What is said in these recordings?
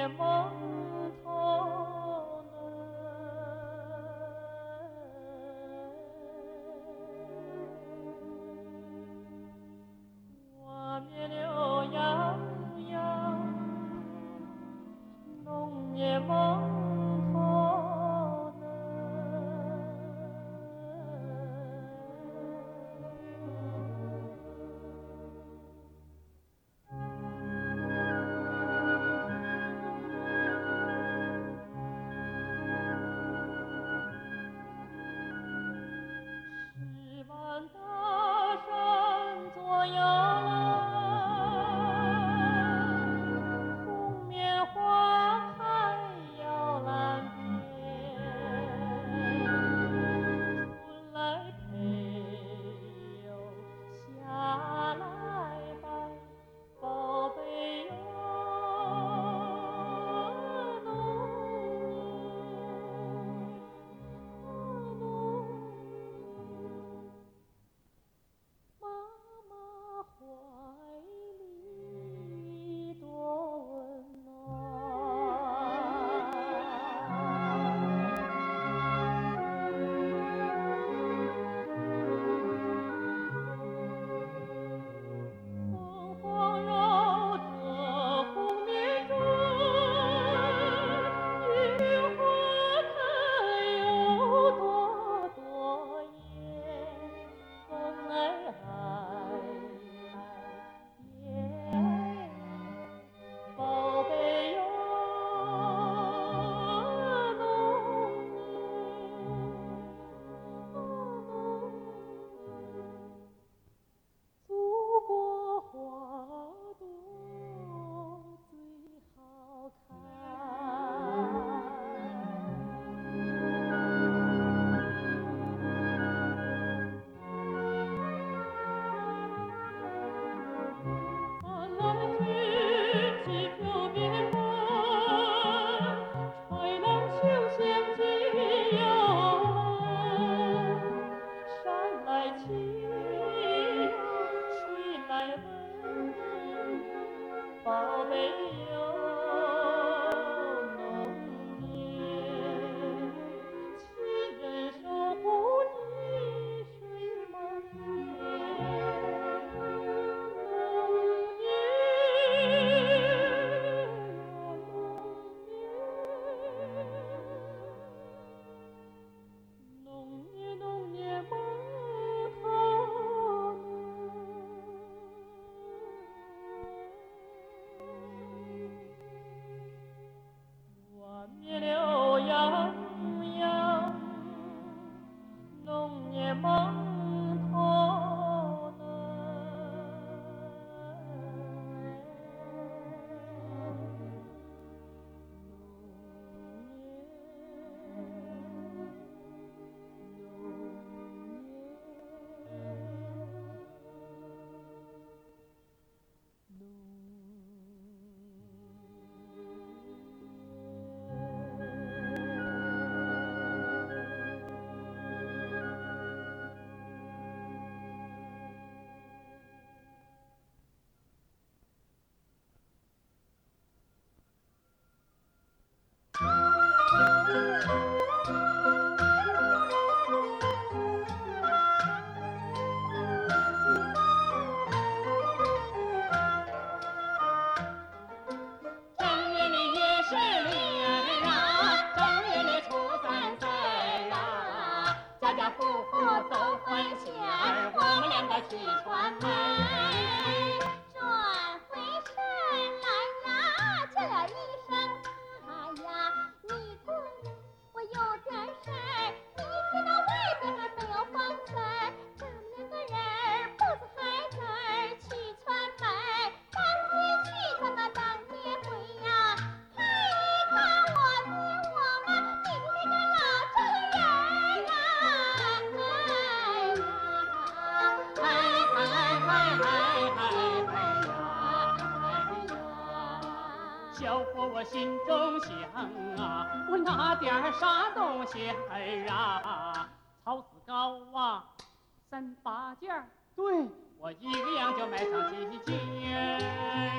小伙我心中想啊，我拿点啥东西儿啊？草籽糕啊，3、8件，对我1个样就买上几件。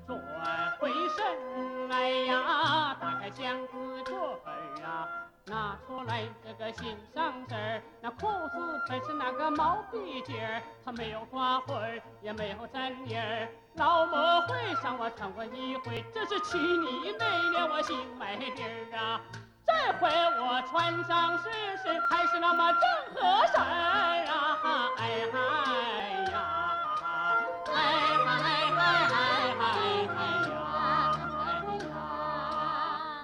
转回身来呀，打开箱子柜儿啊，拿出来这个心上事儿。那裤子本是那个毛笔尖儿，它没有刮灰儿，也没有粘印儿。老模会上我穿过一回，这是去你那年我新买地儿啊。这回我穿上试试，还是那么正合身儿啊！哎嗨呀，哎嗨嗨嗨嗨嗨呀，哎呀！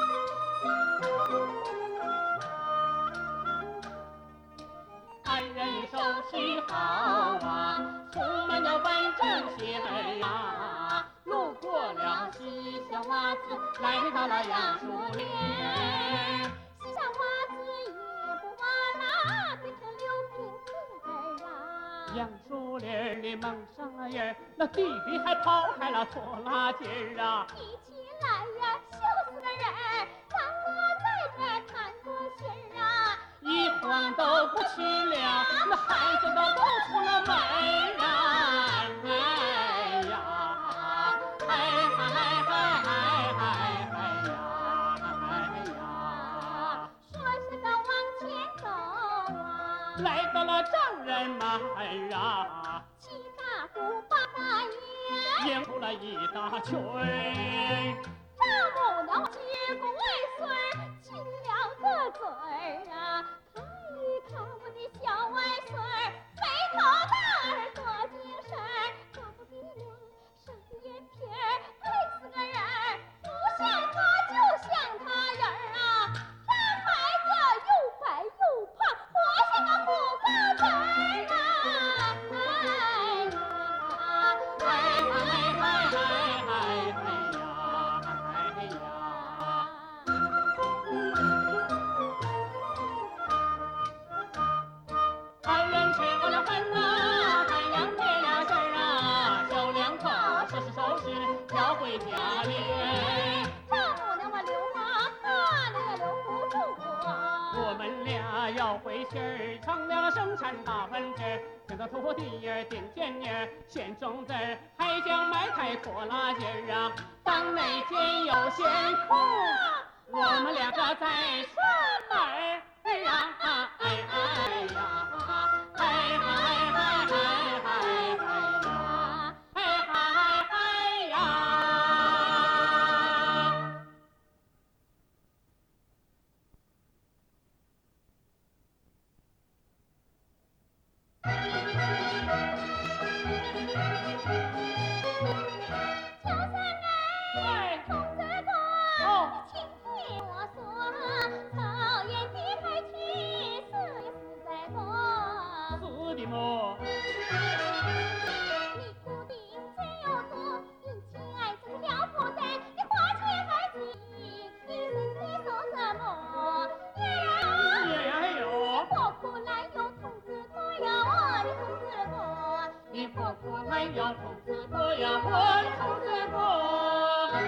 二人收拾好啊，出门要摆正鞋儿啊。路过了西小娃子，来到了杨树林。 西小娃子也不挖啦，变成六平子儿啊。 杨树林里蒙上了人儿，那地里还刨开了拖拉机儿啊。 一起来呀，羞死个人儿，让我在这儿谈个心儿啊。 一晃都不去了，那孩子都不出了门儿啊！哎呀，哎嗨嗨嗨嗨嗨呀，哎呀！ 说是个往前走啊， 来到了丈人门儿啊， 七大姑八大爷， 迎出了一大群儿。 丈母娘接过外孙儿，亲了个嘴儿啊。看一看我的小外孙儿，肥头大耳多精神儿，大不鼻梁上眼皮儿，配死个人儿，不像他就像他人儿啊。这孩子又白又胖，活像个虎羔子儿啊！哎呀， 哎嗨嗨嗨嗨嗨呀，哎呀！二人吃过了饭呐，太阳灭了事儿啊，小两口收拾收拾要回家里。 丈母娘我流氓，他俩也留不住我。 我们俩要回信儿，成了生产大分支儿，听到土地儿顶尖叶儿，选种子儿，还想买台拖拉机儿啊。当那天有闲空，我们两个在串门儿啊，哎哎呀，哎嗨嗨嗨嗨嗨呀，哎嗨嗨呀。 小三哎， 童子哥， 哦你请听我说，草原的海去，死也死在多。 死的么？ 你注定罪有多，因亲爱子了不得，你花钱孩子你是说什么？ 也还有， 活苦来有童子多呀，我的童子多。 你婆婆来要童子国呀，我的童子国。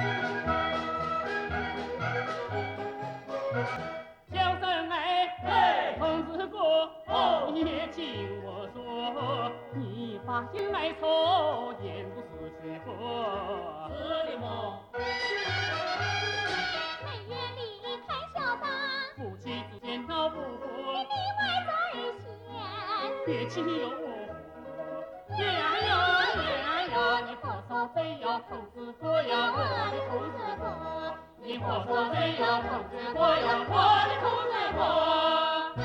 小三哎，童子国，也听我说，你把心来凑，也不是虚佛。是的么？ 每月里看小当， 夫妻之间闹不和， 里外做人嫌。 别气有我。也呀哟，也呀哟，你婆娑非要童子国呀，我的童子国。你婆娑非要童子国呀，我的童子国。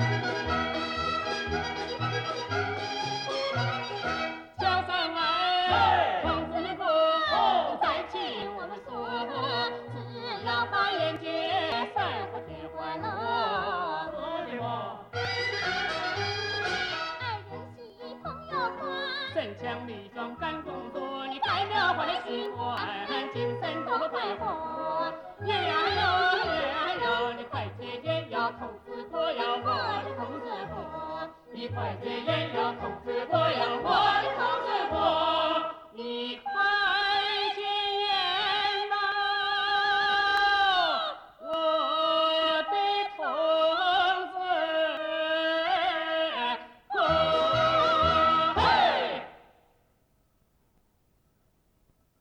小三哎，童子国，再听我们说，只要把眼界散发结欢乐。喝的么？ 二人喜朋友多， 身强力壮干工作，你开了花的心活，精神多快活。也呀哟，也呀哟，你快姐姐要童子国呀，我的童子国。你快姐姐要童子国呀，我的童子国。你快姐呐，我的童子国。嘿。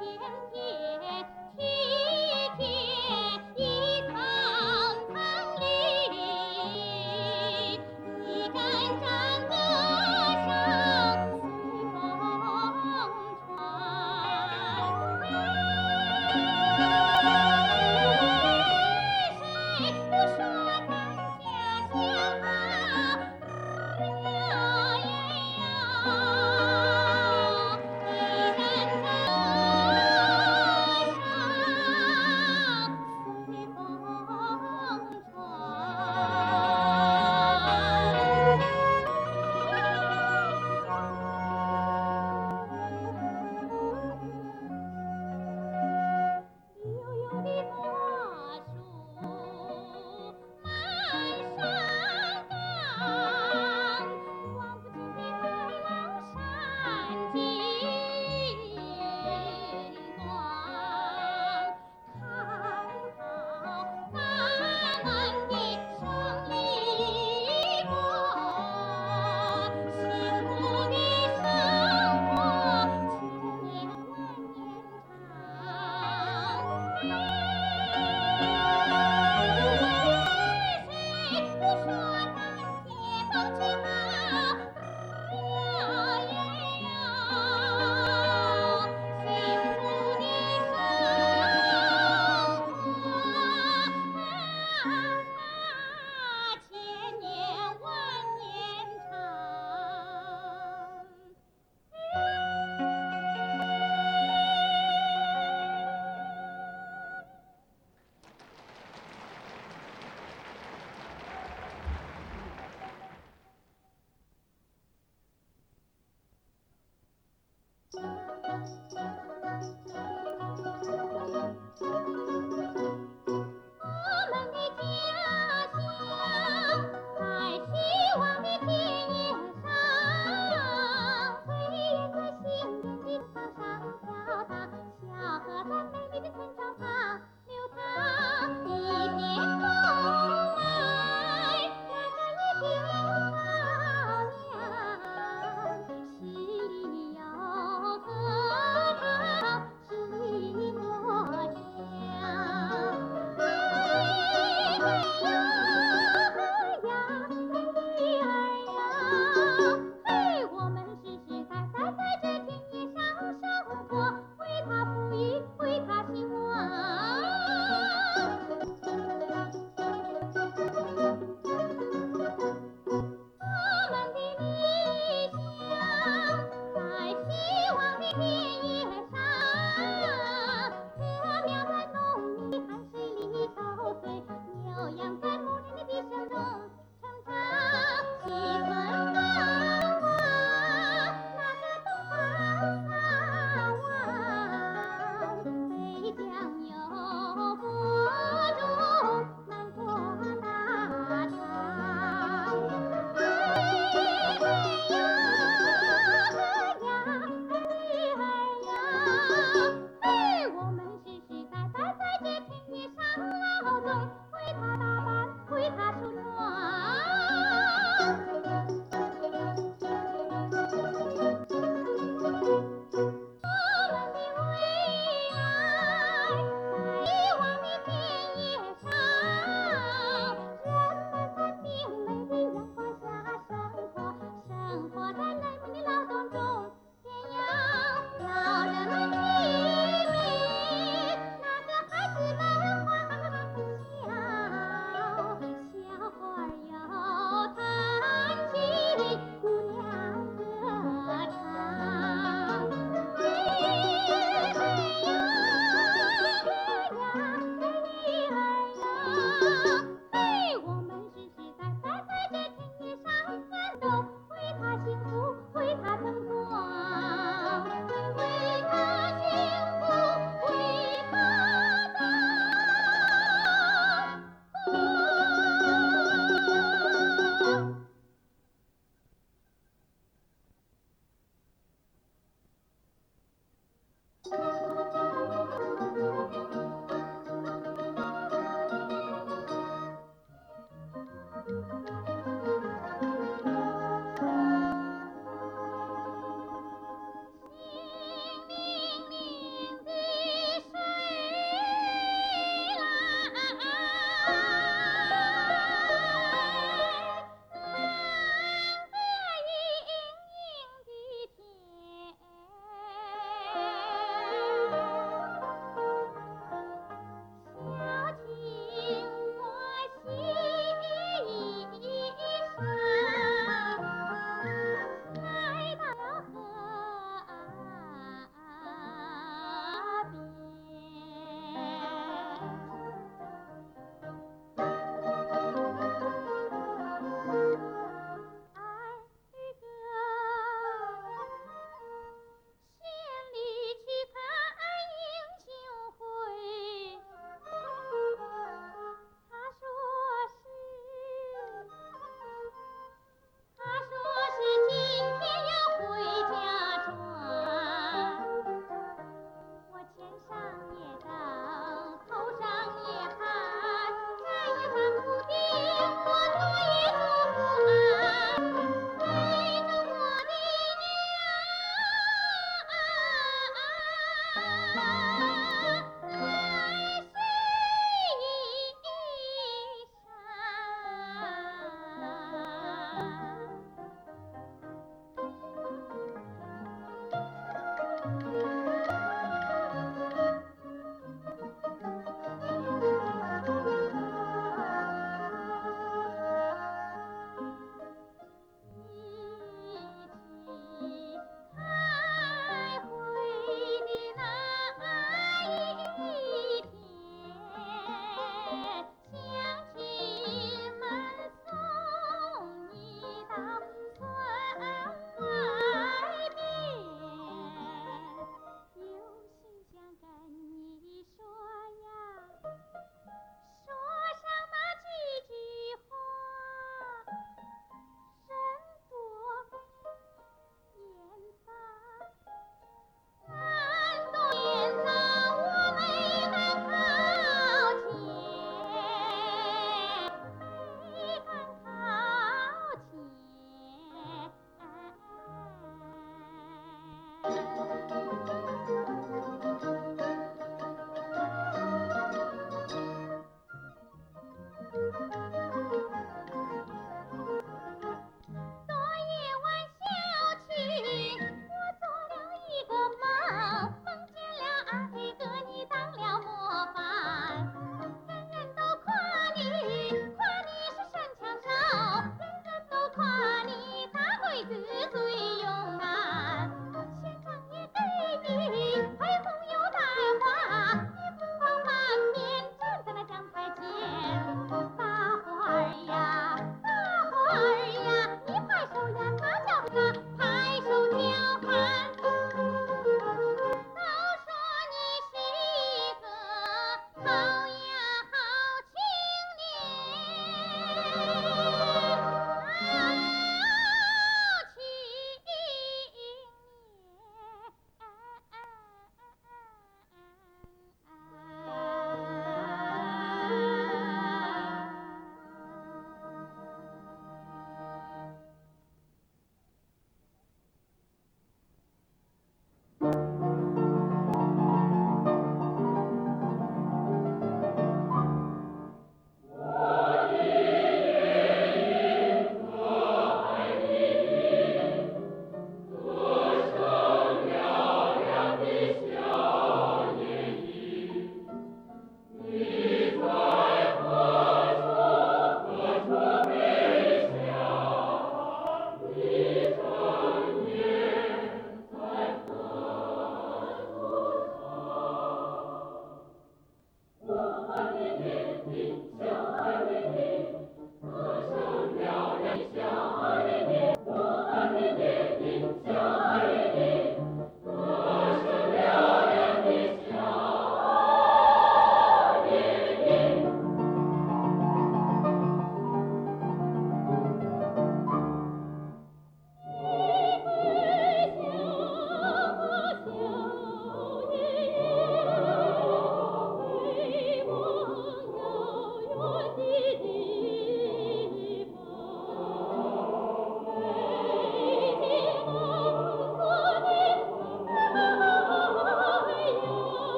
一人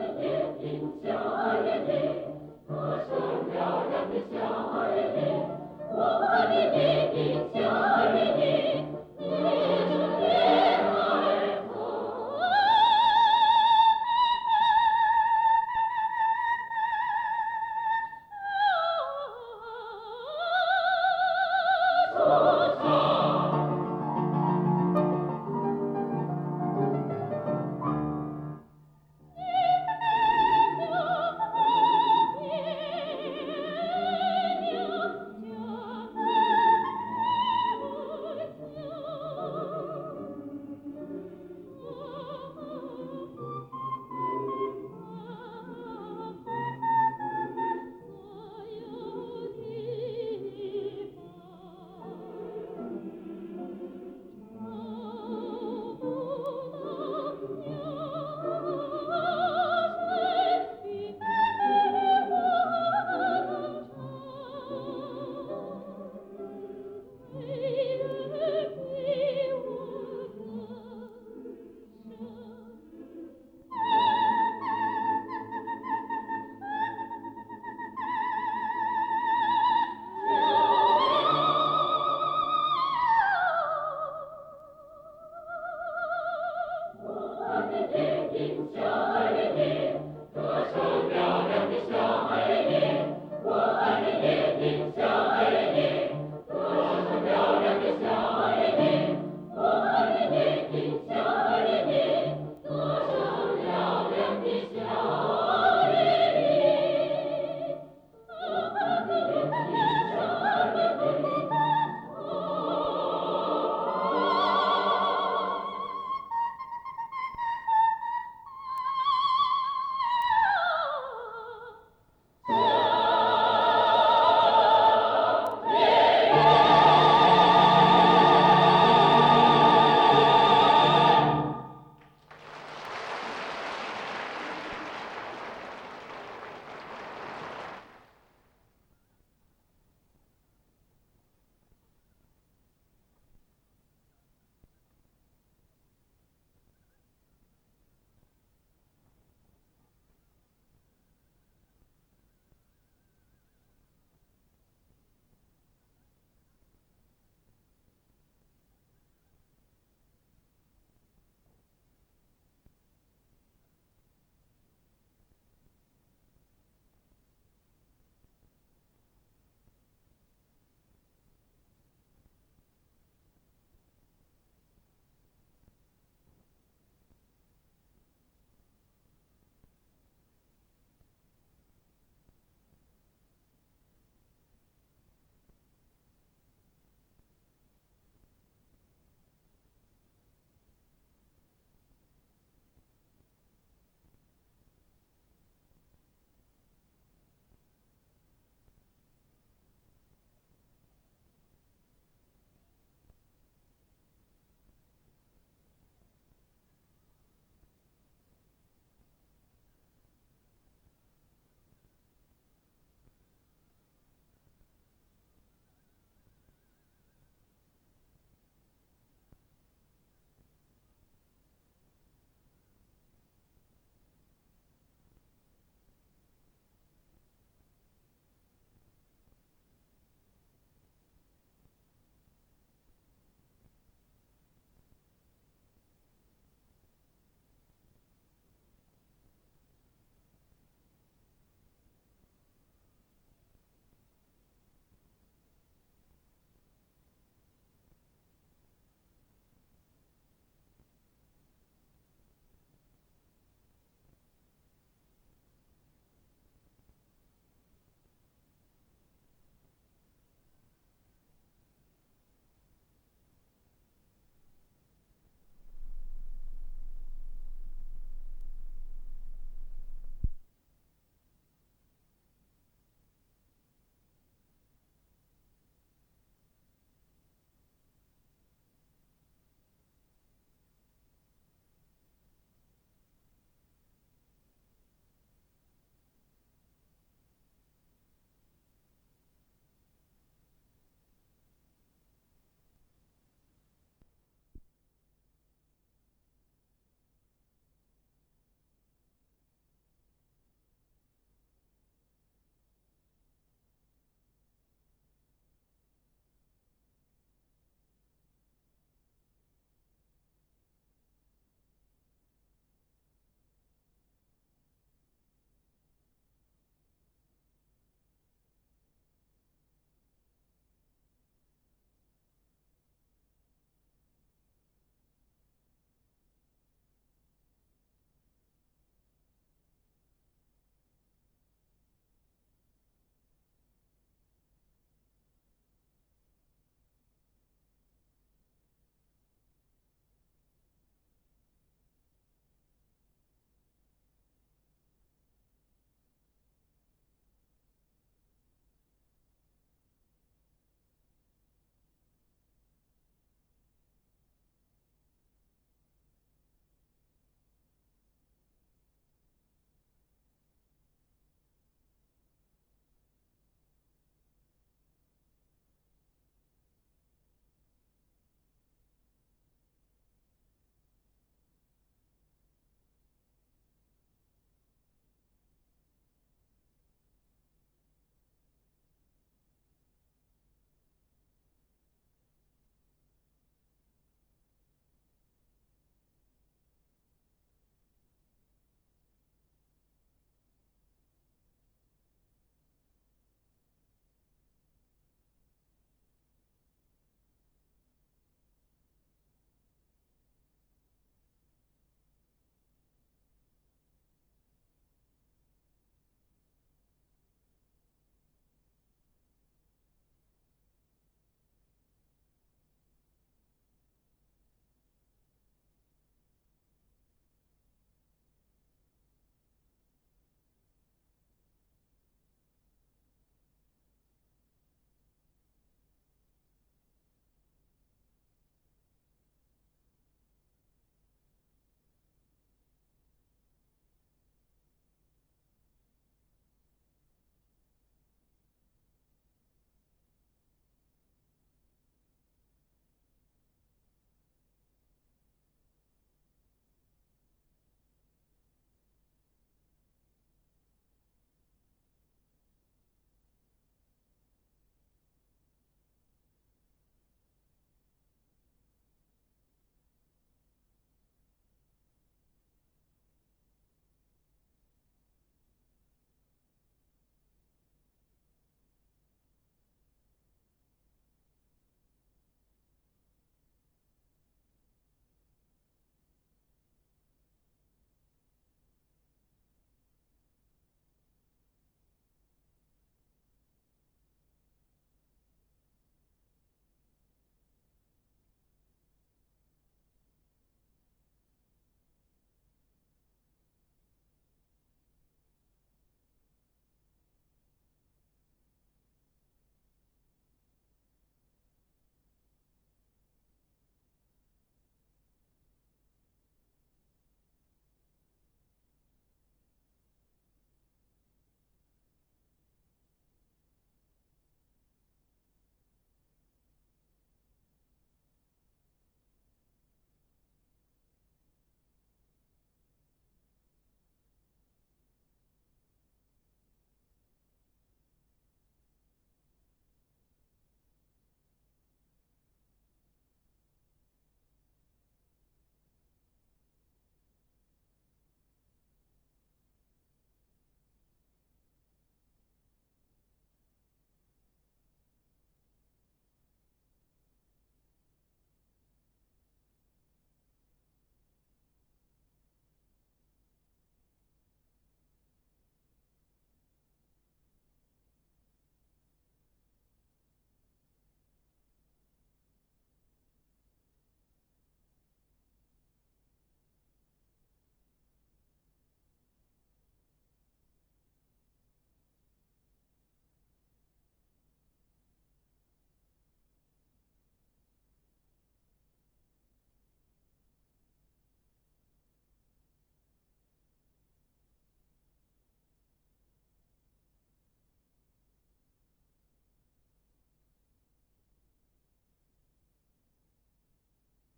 的夜莺，小夜莺，歌声嘹亮的小